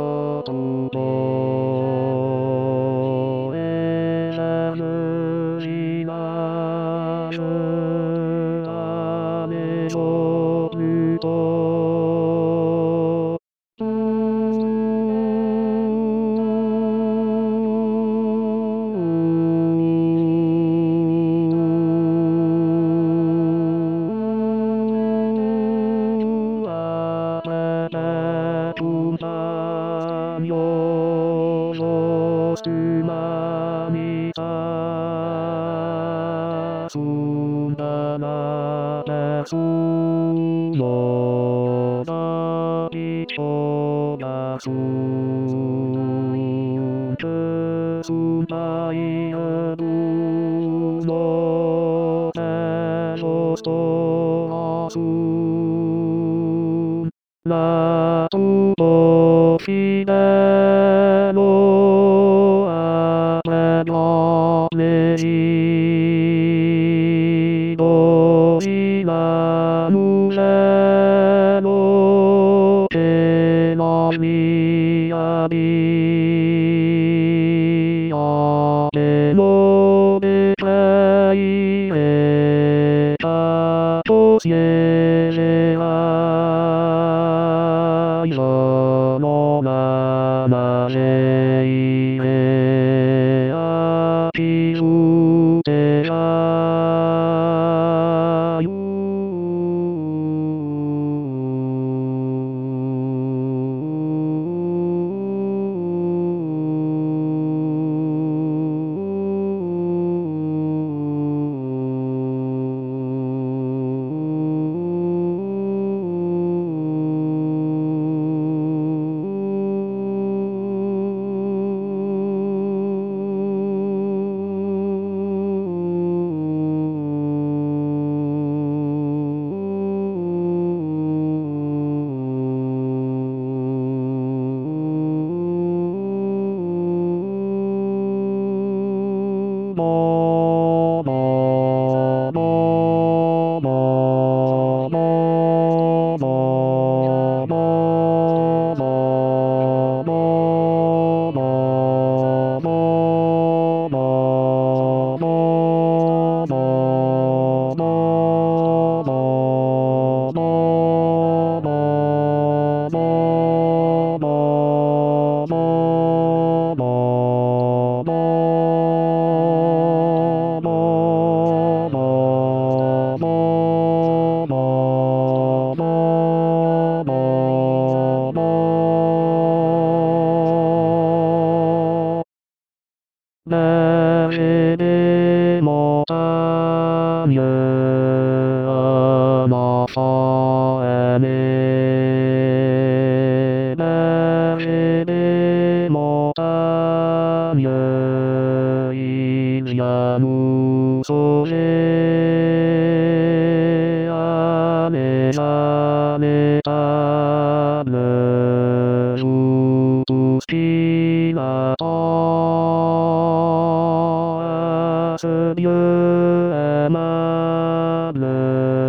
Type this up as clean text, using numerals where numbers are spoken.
と覚えさずしなす雨のぬとつまみたすんだなたすのだりとばすんくすんばいやぶのたそとあすんなとぼしだのあたのねじどいなむらの手のみやびあてのべかいえたとせれはいそのなまれいえあきうてあゆ誰でもたみゅまさえね誰でもたみゅいじゃむそれあめあめたぬうきなたすびゅうまる